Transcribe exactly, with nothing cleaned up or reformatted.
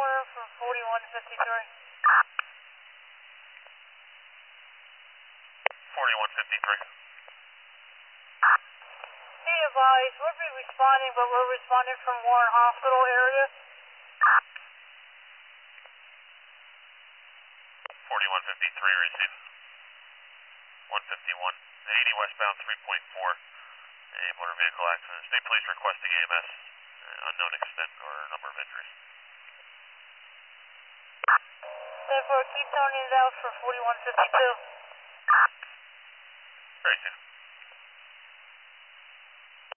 Warner for forty-one fifty-three. forty-one fifty-three. Be advised, we'll be responding, but we're responding from Warren Hospital area. forty-one fifty-three, receive. one fifty-one, eighty westbound three point four. A motor vehicle accident. State police requesting A M S. Uh, unknown extent or number of injuries. Therefore, keep toning it out for forty-one fifty-two. Racing.